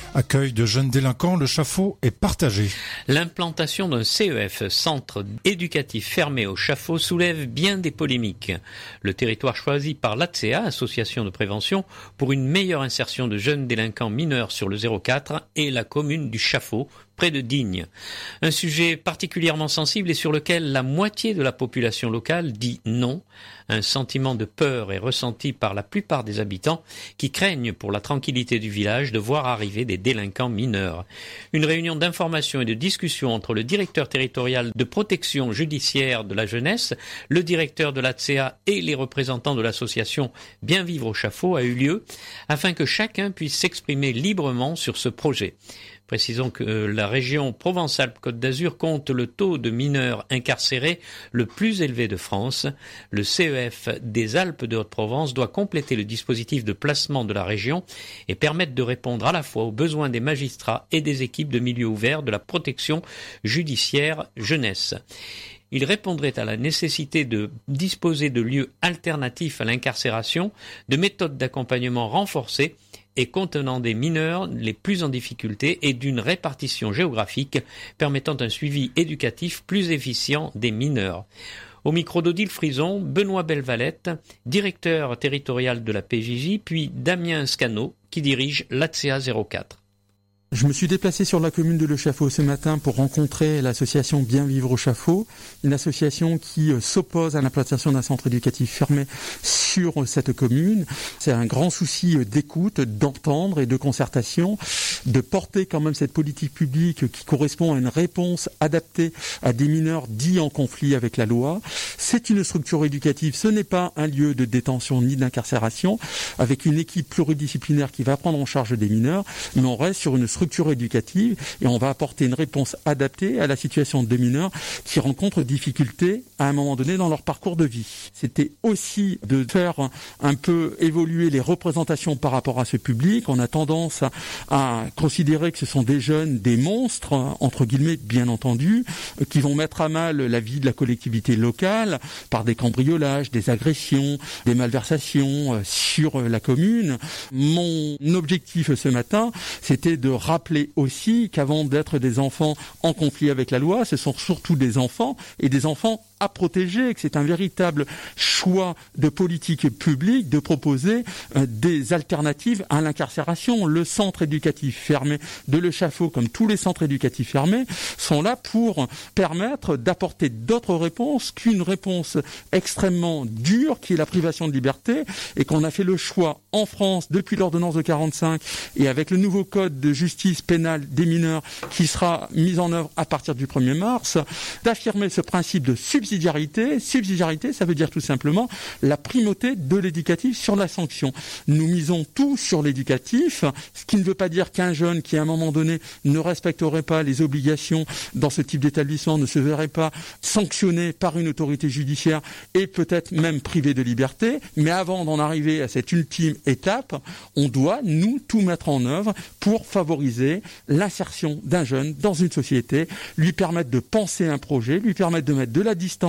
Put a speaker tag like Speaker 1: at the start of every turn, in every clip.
Speaker 1: Accueil de jeunes délinquants, le Chaffaut est partagé.
Speaker 2: L'implantation d'un CEF, centre éducatif fermé au Chaffaut, soulève bien des polémiques. Le territoire choisi par l'ATSEA, association de prévention, pour une meilleure insertion de jeunes délinquants mineurs sur le 04 est la commune du Chaffaut, près de Digne. Un sujet particulièrement sensible et sur lequel la moitié de la population locale dit non. Un sentiment de peur est ressenti par la plupart des habitants qui craignent pour la tranquillité du village de voir arriver des délinquants mineurs. Une réunion d'information et de discussion entre le directeur territorial de protection judiciaire de la jeunesse, le directeur de l'ATSEA et les représentants de l'association Bien Vivre au Chaffaut a eu lieu afin que chacun puisse s'exprimer librement sur ce projet. Précisons que la région Provence-Alpes-Côte d'Azur compte le taux de mineurs incarcérés le plus élevé de France. Le CEF des Alpes de Haute-Provence doit compléter le dispositif de placement de la région et permettre de répondre à la fois aux besoins des magistrats et des équipes de milieu ouvert de la protection judiciaire jeunesse. Il répondrait à la nécessité de disposer de lieux alternatifs à l'incarcération, de méthodes d'accompagnement renforcées et contenant des mineurs les plus en difficulté et d'une répartition géographique permettant un suivi éducatif plus efficient des mineurs. Au micro d'Odile Frison, Benoît Belvalette, directeur territorial de la PJJ, puis Damien Scano, qui dirige l'ATSEA 04.
Speaker 3: Je me suis déplacé sur la commune de Le Chaffaut ce matin pour rencontrer l'association Bien Vivre au Chaffaut, une association qui s'oppose à l'implantation d'un centre éducatif fermé sur cette commune. C'est un grand souci d'écoute, d'entendre et de concertation, de porter quand même cette politique publique qui correspond à une réponse adaptée à des mineurs dits en conflit avec la loi. C'est une structure éducative, ce n'est pas un lieu de détention ni d'incarcération, avec une équipe pluridisciplinaire qui va prendre en charge des mineurs, mais on reste sur une structure éducative et on va apporter une réponse adaptée à la situation de mineurs qui rencontrent difficultés à un moment donné dans leur parcours de vie. C'était aussi de faire un peu évoluer les représentations par rapport à ce public. On a tendance à considérer que ce sont des jeunes, des monstres, entre guillemets, bien entendu, qui vont mettre à mal la vie de la collectivité locale par des cambriolages, des agressions, des malversations sur la commune. Mon objectif ce matin, c'était de rappeler aussi qu'avant d'être des enfants en conflit avec la loi, ce sont surtout des enfants et des enfants à protéger, que c'est un véritable choix de politique publique de proposer des alternatives à l'incarcération. Le centre éducatif fermé de Le Chaffaut, comme tous les centres éducatifs fermés, sont là pour permettre d'apporter d'autres réponses qu'une réponse extrêmement dure qui est la privation de liberté, et qu'on a fait le choix en France depuis l'ordonnance de 45 et avec le nouveau code de justice pénale des mineurs qui sera mis en œuvre à partir du 1er mars, d'affirmer ce principe de subsidiarité. Subsidiarité, ça veut dire tout simplement la primauté de l'éducatif sur la sanction. Nous misons tout sur l'éducatif, ce qui ne veut pas dire qu'un jeune qui à un moment donné ne respecterait pas les obligations dans ce type d'établissement ne se verrait pas sanctionné par une autorité judiciaire et peut-être même privé de liberté. Mais avant d'en arriver à cette ultime étape, on doit, nous, tout mettre en œuvre pour favoriser l'insertion d'un jeune dans une société, lui permettre de penser un projet, lui permettre de mettre de la distance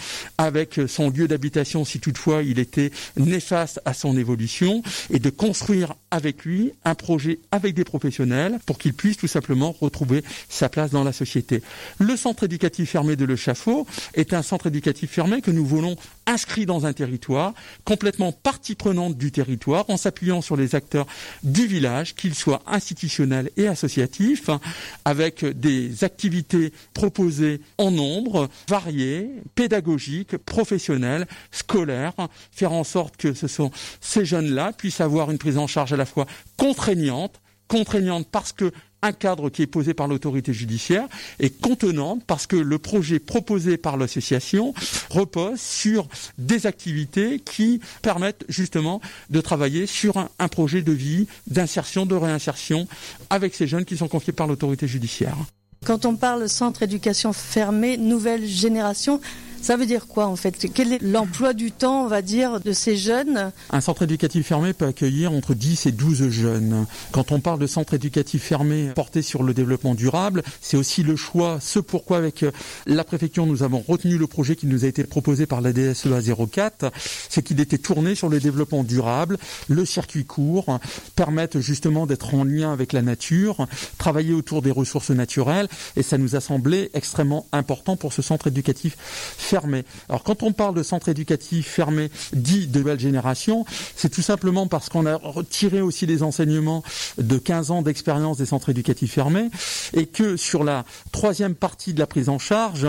Speaker 3: avec son lieu d'habitation si toutefois il était néfaste à son évolution, et de construire avec lui un projet avec des professionnels pour qu'il puisse tout simplement retrouver sa place dans la société. Le centre éducatif fermé de Le Chaffaut est un centre éducatif fermé que nous voulons inscrit dans un territoire, complètement partie prenante du territoire, en s'appuyant sur les acteurs du village, qu'ils soient institutionnels et associatifs, avec des activités proposées en nombre, variées, pédagogiques, professionnelles, scolaires, faire en sorte que ces jeunes-là puissent avoir une prise en charge à la fois contraignante parce que un cadre qui est posé par l'autorité judiciaire et contenante parce que le projet proposé par l'association repose sur des activités qui permettent justement de travailler sur un projet de vie, d'insertion, de réinsertion avec ces jeunes qui sont confiés par l'autorité judiciaire.
Speaker 4: Quand on parle centre éducation fermé, nouvelle génération, Ça veut dire quoi en fait? Quel est l'emploi du temps, on va dire, de ces jeunes?
Speaker 3: Un centre éducatif fermé peut accueillir entre 10 et 12 jeunes. Quand on parle de centre éducatif fermé porté sur le développement durable, c'est aussi le choix, ce pourquoi avec la préfecture nous avons retenu le projet qui nous a été proposé par la DSEA 04, c'est qu'il était tourné sur le développement durable, le circuit court, permettre justement d'être en lien avec la nature, travailler autour des ressources naturelles, et ça nous a semblé extrêmement important pour ce centre éducatif fermé. Alors quand on parle de centre éducatif fermé dit de nouvelle génération, c'est tout simplement parce qu'on a retiré aussi les enseignements de 15 ans d'expérience des centres éducatifs fermés et que sur la troisième partie de la prise en charge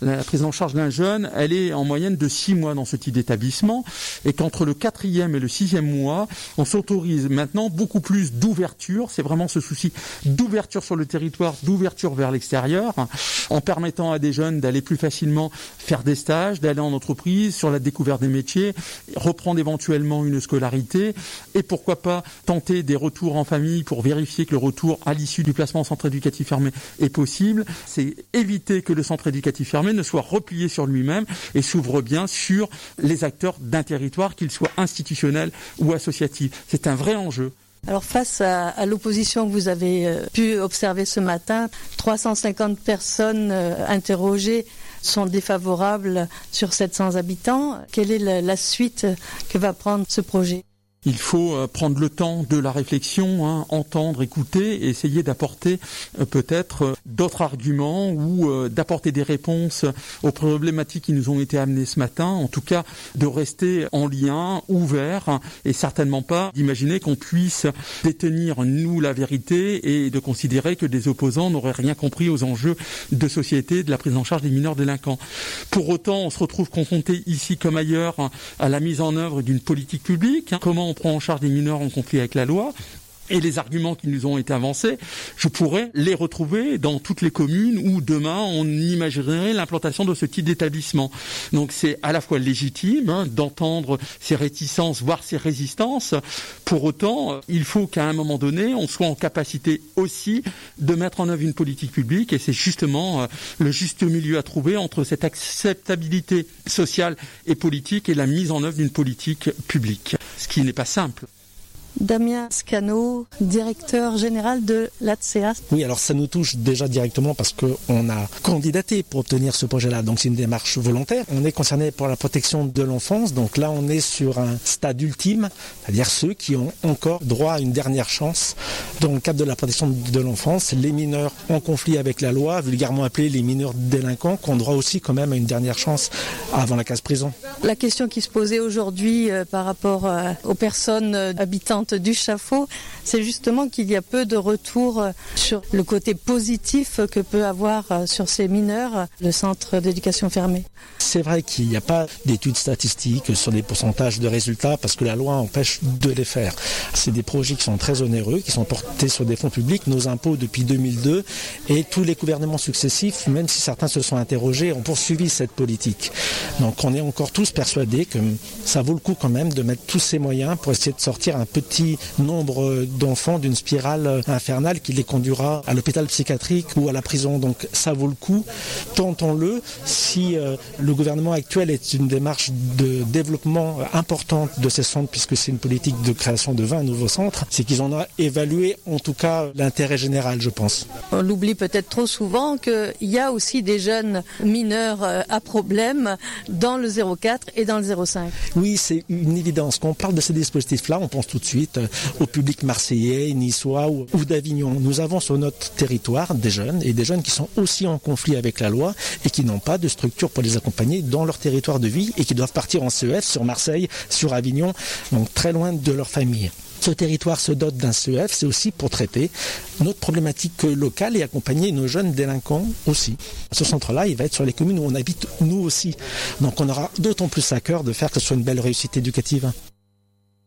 Speaker 3: d'un jeune, elle est en moyenne de 6 mois dans ce type d'établissement et qu'entre le 4e et le 6e mois, on s'autorise maintenant beaucoup plus d'ouverture, c'est vraiment ce souci d'ouverture sur le territoire, d'ouverture vers l'extérieur, en permettant à des jeunes d'aller plus facilement faire des stages, d'aller en entreprise, sur la découverte des métiers, reprendre éventuellement une scolarité et pourquoi pas tenter des retours en famille pour vérifier que le retour à l'issue du placement en centre éducatif fermé est possible. C'est éviter que le centre éducatif fermé ne soit replié sur lui-même et s'ouvre bien sur les acteurs d'un territoire, qu'ils soient institutionnels ou associatifs. C'est un vrai enjeu.
Speaker 4: Alors face à l'opposition que vous avez pu observer ce matin, 350 personnes interrogées sont défavorables sur 700 habitants. Quelle est la suite que va prendre ce projet ?
Speaker 3: Il faut prendre le temps de la réflexion, entendre, écouter et essayer d'apporter peut-être d'autres arguments ou d'apporter des réponses aux problématiques qui nous ont été amenées ce matin. En tout cas, de rester en lien, ouvert et certainement pas d'imaginer qu'on puisse détenir, nous, la vérité et de considérer que des opposants n'auraient rien compris aux enjeux de société, de la prise en charge des mineurs délinquants. Pour autant, on se retrouve confronté ici comme ailleurs à la mise en œuvre d'une politique publique. Comment on prend en charge des mineurs en conflit avec la loi. Et les arguments qui nous ont été avancés, je pourrais les retrouver dans toutes les communes où demain on imaginerait l'implantation de ce type d'établissement. Donc c'est à la fois légitime d'entendre ces réticences, voire ces résistances. Pour autant, il faut qu'à un moment donné, on soit en capacité aussi de mettre en œuvre une politique publique et c'est justement le juste milieu à trouver entre cette acceptabilité sociale et politique et la mise en œuvre d'une politique publique, ce qui n'est pas simple.
Speaker 4: Damien Scano, directeur général de l'ATSEA.
Speaker 5: Oui, alors ça nous touche déjà directement parce qu'on a candidaté pour obtenir ce projet-là. Donc c'est une démarche volontaire. On est concerné pour la protection de l'enfance. Donc là, on est sur un stade ultime, c'est-à-dire ceux qui ont encore droit à une dernière chance. Dans le cadre de la protection de l'enfance, les mineurs en conflit avec la loi, vulgairement appelés les mineurs délinquants, qui ont droit aussi quand même à une dernière chance avant la case prison.
Speaker 4: La question qui se posait aujourd'hui par rapport aux personnes habitantes du Chaffaut, c'est justement qu'il y a peu de retours sur le côté positif que peut avoir sur ces mineurs le centre d'éducation fermé.
Speaker 5: C'est vrai qu'il n'y a pas d'études statistiques sur les pourcentages de résultats parce que la loi empêche de les faire. C'est des projets qui sont très onéreux, qui sont portés sur des fonds publics, nos impôts depuis 2002 et tous les gouvernements successifs, même si certains se sont interrogés, ont poursuivi cette politique. Donc on est encore tous persuadés que ça vaut le coup quand même de mettre tous ces moyens pour essayer de sortir un petit nombre d'enfants d'une spirale infernale qui les conduira à l'hôpital psychiatrique ou à la prison. Donc ça vaut le coup, tentons-le. Si le gouvernement actuel est une démarche de développement importante de ces centres, puisque c'est une politique de création de 20 nouveaux centres, c'est qu'ils en ont évalué en tout cas l'intérêt général, je pense.
Speaker 4: On l'oublie peut-être trop souvent qu'il y a aussi des jeunes mineurs à problème dans le 04 et dans le 05.
Speaker 5: Oui, c'est une évidence. Quand on parle de ces dispositifs-là, on pense tout de suite au public marseillais, niçois ou d'Avignon. Nous avons sur notre territoire des jeunes et des jeunes qui sont aussi en conflit avec la loi et qui n'ont pas de structure pour les accompagner dans leur territoire de vie et qui doivent partir en CEF sur Marseille, sur Avignon, donc très loin de leur famille. Ce territoire se dote d'un CEF, c'est aussi pour traiter notre problématique locale et accompagner nos jeunes délinquants aussi. Ce centre-là, il va être sur les communes où on habite nous aussi. Donc on aura d'autant plus à cœur de faire que ce soit une belle réussite éducative.